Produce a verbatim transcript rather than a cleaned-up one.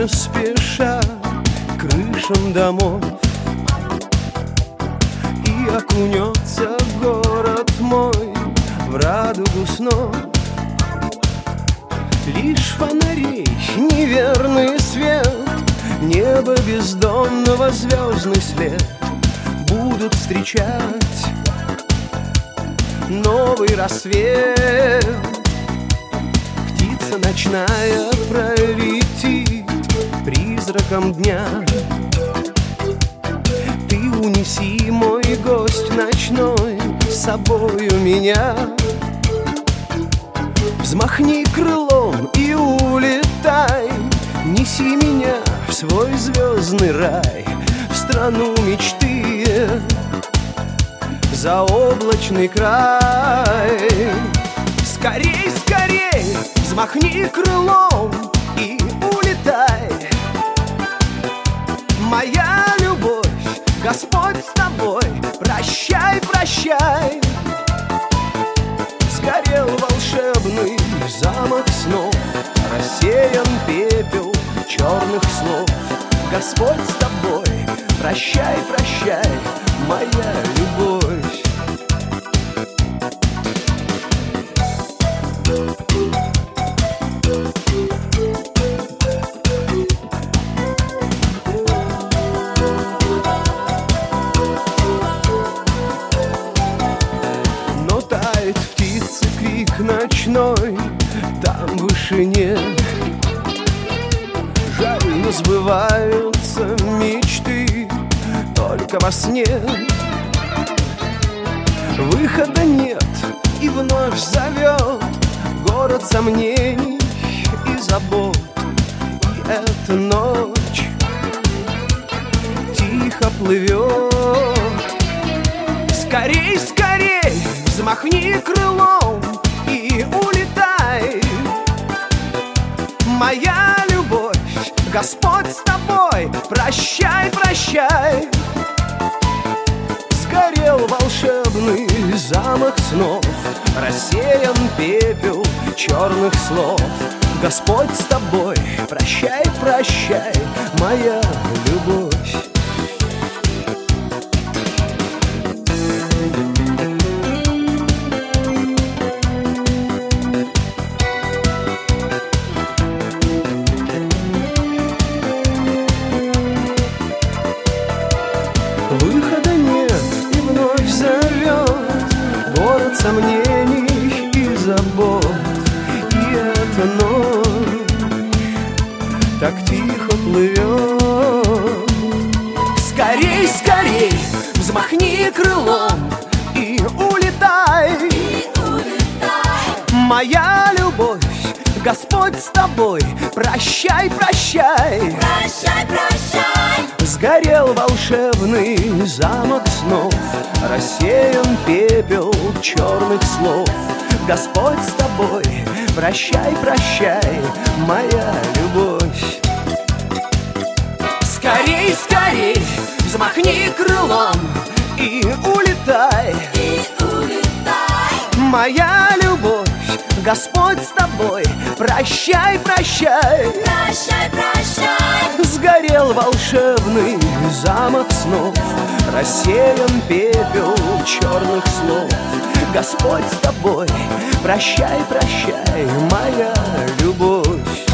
не спеша к крышам домов, и окунется город мой в радугу снов. Лишь фонарей неверный свет, небо бездонного звездный след будут встречать новый рассвет. Птица ночная пролетит призраком дня. Ты унеси, мой гость ночной, с собою меня. Взмахни крылом и улетай, неси меня в свой звездный рай, в страну мечты, заоблачный край. Скорей, скорей, взмахни крылом и улетай. Моя любовь, Господь с тобой, прощай, прощай. Сгорел волшебный замок снов, рассеян пепел черных слов. Господь с тобой, прощай, прощай, моя любовь. Но тает птицы крик ночной там в вышине. Жаль, но сбываются мечты только во сне. Выхода нет, и вновь зовет город сомнений и забот. И эта ночь тихо плывет. Скорей, скорей, взмахни крылом и улетай. Моя любовь, Господь с тобой, прощай, прощай. Сгорел волшебный замок снов, рассеян пепел черных слов. Господь с тобой, прощай, прощай, моя любовь. Выхода нет, и вновь зовет город сомнений и забот. И эта ночь так тихо плывет. Скорей, скорей, взмахни крылом и улетай. И улетай. Моя любовь, Господь с тобой, прощай, прощай. Прощай, прощай. Сгорел волшебный замок снов, рассеян пепел черных слов. Господь с тобой, прощай, прощай, моя любовь. Скорей, скорей, взмахни крылом и улетай. И улетай. Моя любовь, Господь с тобой, прощай, прощай. Прощай, прощай. Сгорел волшебный замок снов, рассеян пепел черных слов. Господь с тобой, прощай, прощай, моя любовь.